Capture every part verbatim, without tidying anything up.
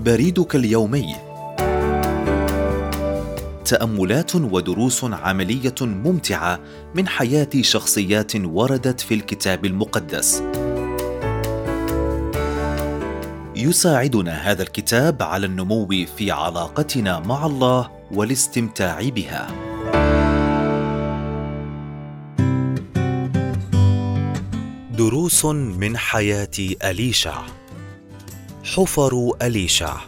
بريدك اليومي. تأملات ودروس عملية ممتعة من حياة شخصيات وردت في الكتاب المقدس. يساعدنا هذا الكتاب على النمو في علاقتنا مع الله والاستمتاع بها. دروس من حياة أليشع. حفر أليشع.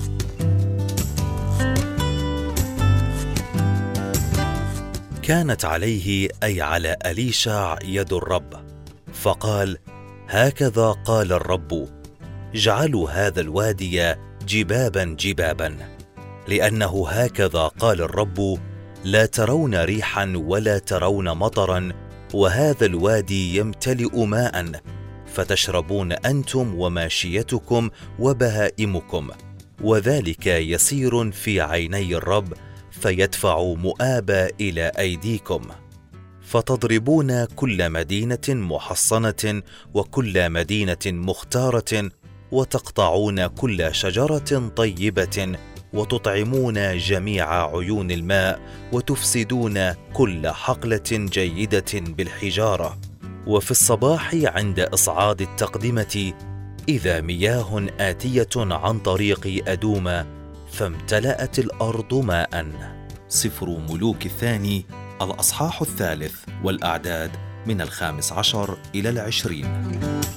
كانت عليه أي على أليشع يد الرب، فقال: هكذا قال الرب: اجعلوا هذا الوادي جبابا جبابا، لأنه هكذا قال الرب: لا ترون ريحا ولا ترون مطرا، وهذا الوادي يمتلئ ماء، فتشربون أنتم وماشيتكم وبهائمكم، وذلك يسير في عيني الرب، فيدفع مؤاب إلى أيديكم، فتضربون كل مدينة محصنة وكل مدينة مختارة، وتقطعون كل شجرة طيبة، وتطعمون جميع عيون الماء، وتفسدون كل حقلة جيدة بالحجارة. وفي الصباح عند إصعاد التقدمة إذا مياه آتية عن طريق أدوم، فامتلأت الأرض ماء. سفر ملوك الثاني الأصحاح الثالث والأعداد من الخامس عشر إلى العشرين.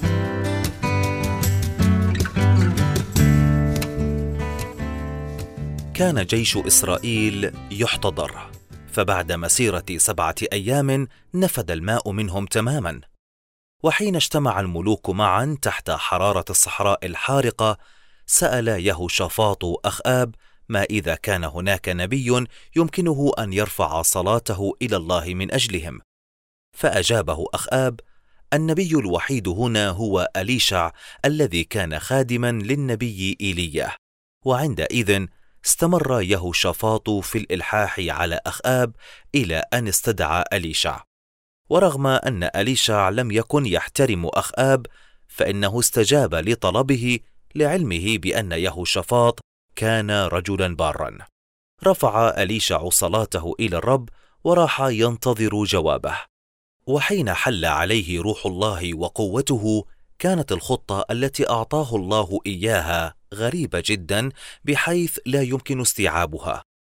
كان جيش إسرائيل يحتضر، فبعد مسيرة سبعة أيام نفد الماء منهم تماما. وحين اجتمع الملوك معا تحت حرارة الصحراء الحارقة، سأل يهوشافاط أخآب ما إذا كان هناك نبي يمكنه أن يرفع صلاته إلى الله من أجلهم. فأجابه أخآب: النبي الوحيد هنا هو أليشع الذي كان خادما للنبي إيليا. وعندئذ استمر يهوشافاط في الإلحاح على أخآب إلى أن استدعى أليشع. ورغم أن أليشع لم يكن يحترم أخآب، فإنه استجاب لطلبه لعلمه بأن يهوشافاط كان رجلا بارا. رفع أليشع صلاته إلى الرب وراح ينتظر جوابه. وحين حل عليه روح الله وقوته، كانت الخطة التي أعطاه الله إياها غريبة جدا بحيث لا يمكن استيعابها.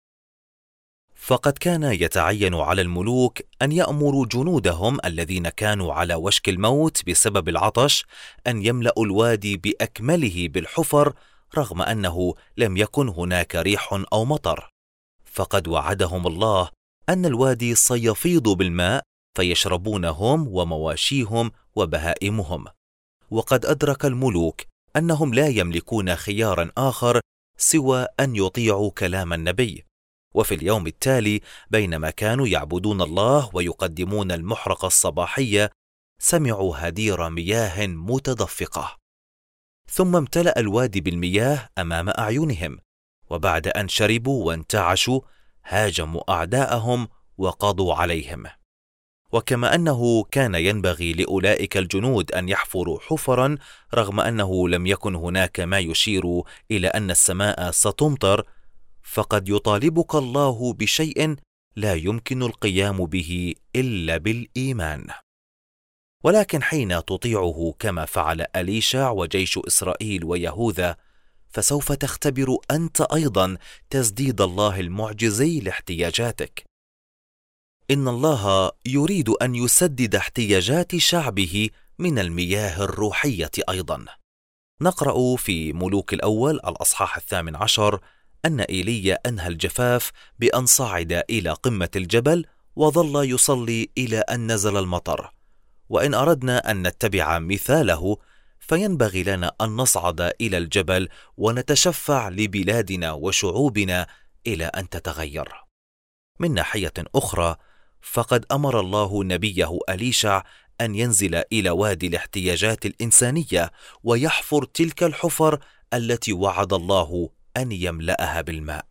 فقد كان يتعين على الملوك أن يأمروا جنودهم الذين كانوا على وشك الموت بسبب العطش أن يملأوا الوادي بأكمله بالحفر، رغم أنه لم يكن هناك ريح أو مطر. فقد وعدهم الله أن الوادي سيفيض بالماء، فيشربون هم ومواشيهم وبهائمهم. وقد أدرك الملوك أنهم لا يملكون خيارا آخر سوى أن يطيعوا كلام النبي. وفي اليوم التالي، بينما كانوا يعبدون الله ويقدمون المحرقة الصباحية، سمعوا هدير مياه متدفقة، ثم امتلأ الوادي بالمياه أمام أعينهم. وبعد أن شربوا وانتعشوا، هاجموا أعداءهم وقضوا عليهم. وكما أنه كان ينبغي لأولئك الجنود أن يحفروا حفرا، رغم أنه لم يكن هناك ما يشير إلى أن السماء ستمطر، فقد يطالبك الله بشيء لا يمكن القيام به إلا بالإيمان. ولكن حين تطيعه كما فعل أليشع وجيش إسرائيل ويهوذا، فسوف تختبر أنت أيضا تسديد الله المعجزي لاحتياجاتك. إن الله يريد أن يسدد احتياجات شعبه من المياه الروحية أيضا. نقرأ في ملوك الأول الأصحاح الثامن عشر أن إيليا أنهى الجفاف بأن صعد إلى قمة الجبل وظل يصلي إلى أن نزل المطر. وإن أردنا أن نتبع مثاله، فينبغي لنا أن نصعد إلى الجبل ونتشفع لبلادنا وشعوبنا إلى أن تتغير. من ناحية أخرى، فقد أمر الله نبيه أليشع أن ينزل إلى وادي الاحتياجات الإنسانية ويحفر تلك الحفر التي وعد الله أن يملأها بالماء.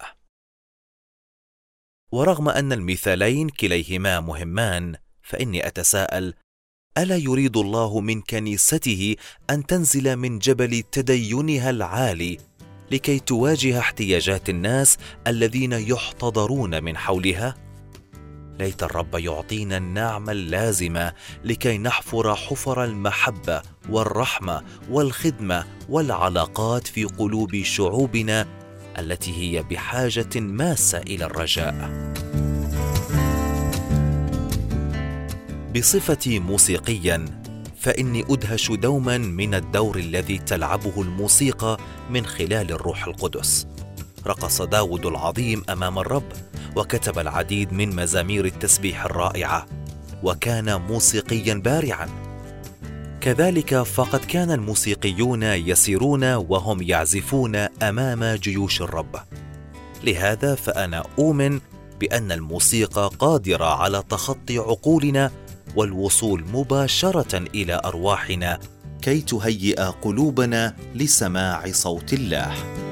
ورغم أن المثالين كليهما مهمان، فإني أتساءل: ألا يريد الله من كنيسته أن تنزل من جبل تدينها العالي لكي تواجه احتياجات الناس الذين يحتضرون من حولها؟ ليت الرب يعطينا النعمة اللازمة لكي نحفر حفر المحبة والرحمة والخدمة والعلاقات في قلوب شعوبنا التي هي بحاجة ماسة إلى الرجاء. بصفتي موسيقياً، فإني أدهش دوماً من الدور الذي تلعبه الموسيقى من خلال الروح القدس. رقص داود العظيم أمام الرب، وكتب العديد من مزامير التسبيح الرائعة، وكان موسيقياً بارعاً. كذلك فقد كان الموسيقيون يسيرون وهم يعزفون أمام جيوش الرب. لهذا فأنا أؤمن بأن الموسيقى قادرة على تخطي عقولنا والوصول مباشرة إلى أرواحنا كي تهيئ قلوبنا لسماع صوت الله.